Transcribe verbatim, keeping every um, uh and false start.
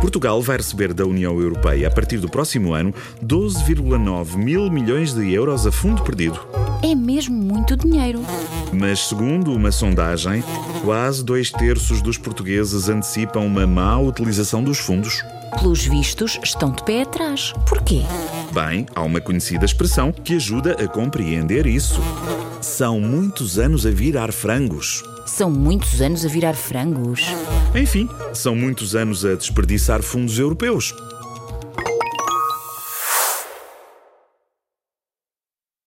Portugal vai receber da União Europeia, a partir do próximo ano, doze vírgula nove mil milhões de euros a fundo perdido. É mesmo muito dinheiro. Mas, segundo uma sondagem, quase dois terços dos portugueses antecipam uma má utilização dos fundos. Pelos vistos, estão de pé atrás. Porquê? Bem, há uma conhecida expressão que ajuda a compreender isso. São muitos anos a virar frangos. São muitos anos a virar frangos. Enfim, são muitos anos a desperdiçar fundos europeus.